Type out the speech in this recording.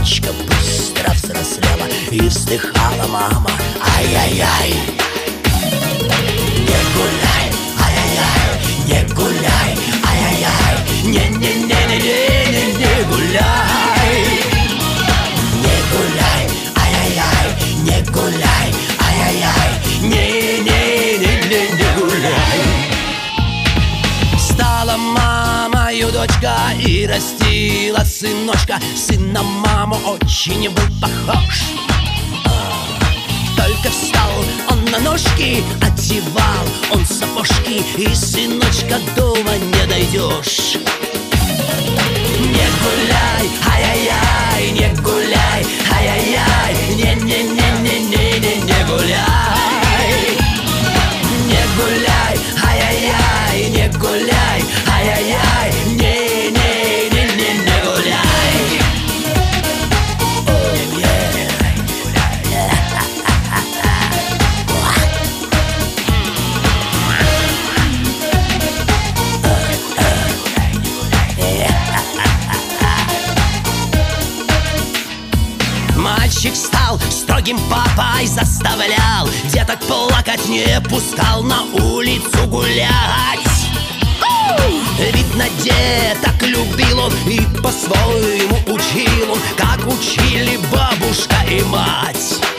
дочка быстро взрослела, и вздыхала мама: ай-яй-яй. Не гуляй, ай-яй-яй, не гуляй, ай-яй-яй, не гуляй. Не гуляй, ай-яй-яй, не гуляй, ай-яй-яй, не гуляй. Стала мамою дочка и растила сыночка. Сын на маму очень был похож. Только встал он на ножки, одевал он сапожки, и сыночка дома не дойдешь. Не гуляй, ай-яй-яй, не гуляй, ай-яй-яй, не гуляй. Не гуляй, ай-яй-яй, не гуляй, ай-яй-яй, не гуляй. Мальчик стал строгим папой, заставлял деток плакать, не пускал на улицу гулять. Видно, деток любил он и по-своему учил он, как учили бабушка и мать.